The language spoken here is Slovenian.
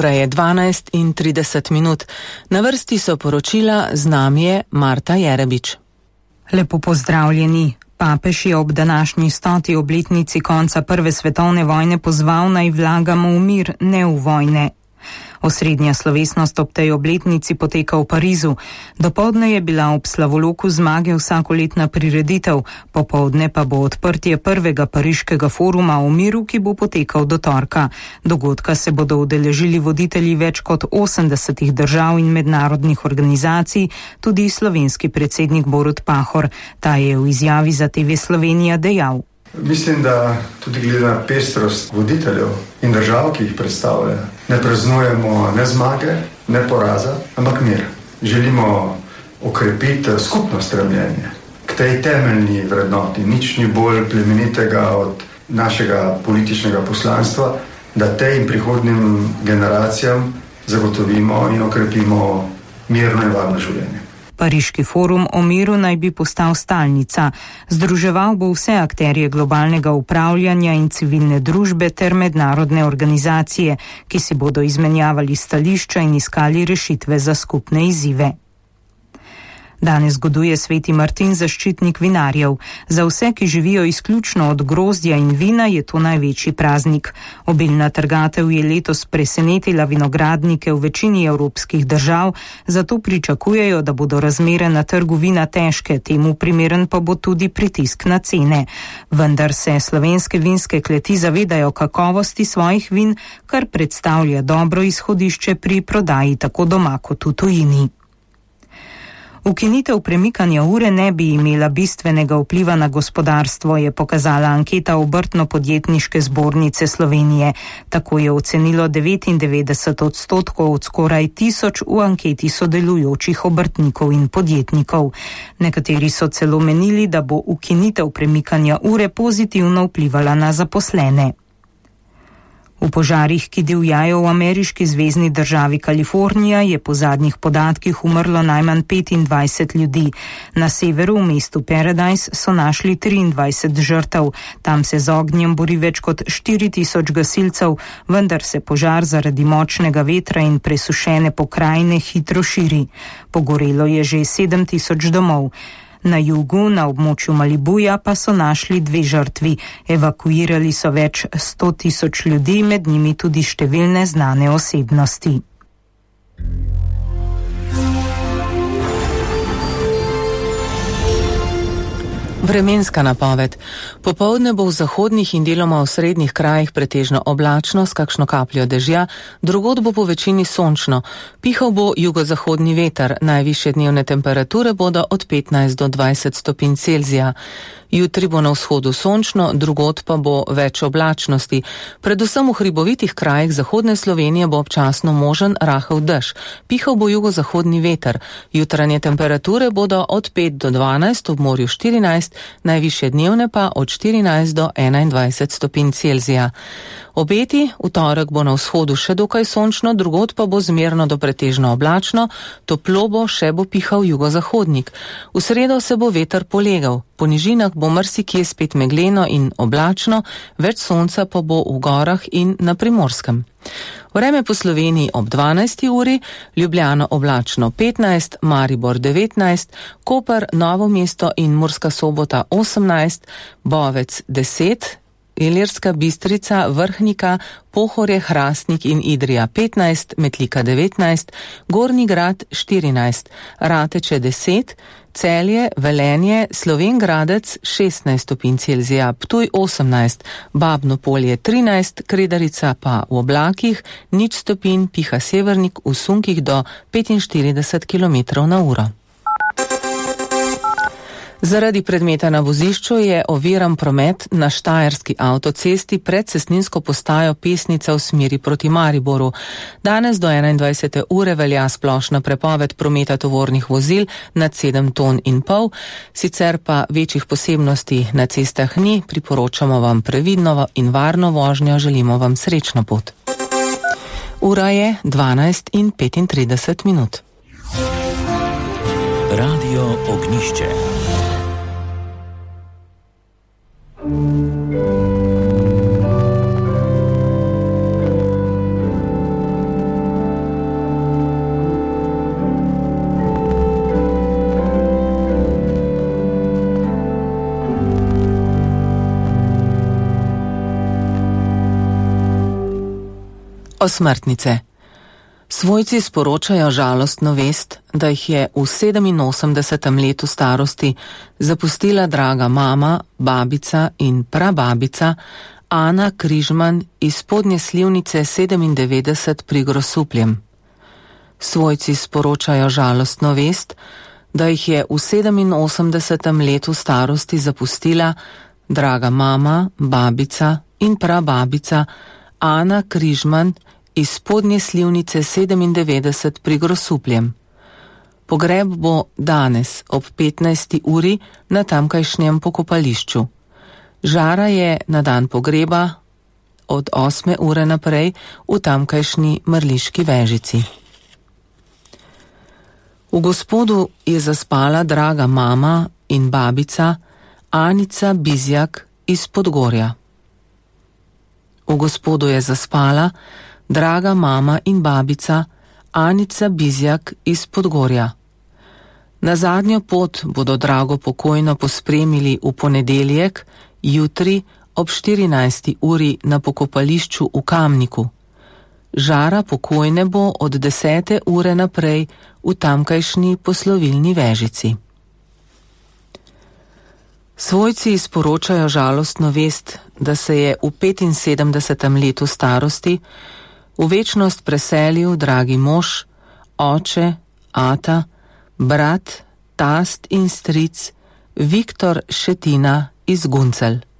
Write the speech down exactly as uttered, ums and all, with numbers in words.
Ura je dvanajst in trideset minut. Na vrsti so poročila, z nami je Marta Jerebič. Lepo pozdravljeni. Papež je ob današnji stoti obletnici konca Prve svetovne vojne pozval, naj vlagamo v mir, ne v vojne. Osrednja slovesnost ob tej obletnici poteka v Parizu. Dopoldne je bila ob slavoloku zmage vsakoletna prireditev, popoldne pa bo odprtje prvega pariškega foruma o miru, ki bo potekal do torka. Dogodka se bodo udeležili voditelji več kot osemdesetih držav in mednarodnih organizacij, tudi slovenski predsednik Borut Pahor. Ta je v izjavi za T V Slovenija dejal: Mislim, da tudi glede na pestrost voditeljev in držav, ki jih predstavlja, ne praznujemo ne zmage, ne poraza, ampak mir. Želimo okrepiti skupno stremljenje k tej temeljni vrednoti. Nič ni bolj plemenitega od našega političnega poslanstva, da tej in prihodnjim generacijam zagotovimo in okrepimo mirno in varno življenje. Pariški forum o miru naj bi postal stalnica. Združeval bo vse akterje globalnega upravljanja in civilne družbe ter mednarodne organizacije, ki si bodo izmenjavali stališča in iskali rešitve za skupne izzive. Danes goduje sveti Martin, zaščitnik vinarjev. Za vse, ki živijo izključno od grozdja in vina, je to največji praznik. Obilna trgatev je letos presenetila vinogradnike v večini evropskih držav, zato pričakujejo, da bodo razmere na trgu vina težke, temu primeren pa bo tudi pritisk na cene. Vendar se slovenske vinske kleti zavedajo kakovosti svojih vin, kar predstavlja dobro izhodišče pri prodaji tako doma kot v tujini. Ukinitev premikanja ure ne bi imela bistvenega vpliva na gospodarstvo, je pokazala anketa Obrtno-podjetniške zbornice Slovenije. Tako je ocenilo devetindevetdeset odstotkov od skoraj tisoč v anketi sodelujočih obrtnikov in podjetnikov. Nekateri so celo menili, da bo ukinitev premikanja ure pozitivno vplivala na zaposlene. V požarih, ki divjajo v ameriški zvezni državi Kalifornija, je po zadnjih podatkih umrlo najmanj petindvajset ljudi. Na severu v mestu Paradise so našli triindvajset žrtev. Tam se z ognjem bori več kot štiri tisoč gasilcev, vendar se požar zaradi močnega vetra in presušene pokrajine hitro širi. Pogorelo je že sedem tisoč domov. Na jugu, na območju Malibuja, pa so našli dve žrtvi. Evakuirali so več sto tisoč ljudi, med njimi tudi številne znane osebnosti. Vremenska napoved. Popoldne bo v zahodnih in deloma v srednjih krajih pretežno oblačno s kakšno kapljo dežja, drugod bo po večini sončno. Pihal bo jugozahodni veter, najvišje dnevne temperature bodo od petnajst do dvajset stopinj Celzija. Jutri bo na vzhodu sončno, drugod pa bo več oblačnosti. Predvsem v hribovitih krajih zahodne Slovenije bo občasno možen rahel dež. Pihal bo jugozahodni veter. Jutranje temperature bodo od pet do dvanajst, ob morju štirinajst, najvišje dnevne pa od štirinajst do enaindvajset stopinj Celzija. Obeti, v torek bo na vzhodu še dokaj sončno, drugod pa bo zmerno do pretežno oblačno, toplo bo, še bo pihal jugozahodnik. V sredo se bo veter polegal, po nižinah bo marsikje spet megleno in oblačno, več sonca pa bo v gorah in na Primorskem. Vreme po Sloveniji ob dvanajsti uri, Ljubljana oblačno petnajst, Maribor devetnajst, Koper, Novo mesto in Murska Sobota osemnajst, Bovec deset, Ilirska Bistrica, Vrhnika, Pohorje, Hrastnik in Idrija petnajst, Metlika devetnajst, Gornji Grad štirinajst, Rateče deset, Celje, Velenje, Slovenj Gradec šestnajst stopinj Celzija, Ptuj osemnajst, Babno Polje trinajst, Kredarica pa v oblakih, nič stopinj, piha severnik v sunkih do petinštirideset kilometrov na uro. Zaradi predmeta na vozišču je oviran promet na štajerski avtocesti pred cestninsko postajo Pesnica v smeri proti Mariboru. Danes do enaindvajsete ure velja splošna prepoved prometa tovornih vozil nad sedem ton in pol, sicer pa večjih posebnosti na cestah ni, priporočamo vam previdno in varno vožnjo, želimo vam srečno pot. Ura je dvanajst in petintrideset minut. Radio Ognišče. Thank you. Osmrtnice. Svojci sporočajo žalostno vest, da jih je v sedeminosemdesetem letu starosti zapustila draga mama, babica in prababica Ana Križman iz Spodnje Slivnice sedemindevetdeset pri Grosupljem. Svojci sporočajo žalostno vest, da jih je v sedeminosemdesetem letu starosti zapustila draga mama, babica in prababica Ana Križman iz Spodnje Slivnice sedemindevetdeset pri Grosupljem. Pogreb bo danes ob petnajsti uri na tamkajšnjem pokopališču. Žara je na dan pogreba od osme ure naprej v tamkajšnji Mrliški Vežici. V Gospodu je zaspala draga mama in babica Anica Bizjak iz Podgorja. V Gospodu je zaspala draga mama in babica Anica Bizjak iz Podgorja. Na zadnjo pot bodo drago pokojno pospremili v ponedeljek, jutri ob štirinajsti uri na pokopališču v Kamniku. Žara pokojne bo od desete ure naprej v tamkajšnji Poslovilni Vežici. Svojci sporočajo žalostno vest, da se je v petinsedemdesetem letu starosti v večnost preselil dragi mož, oče, ata, brat, tast in stric Viktor Šetina iz Guncelj.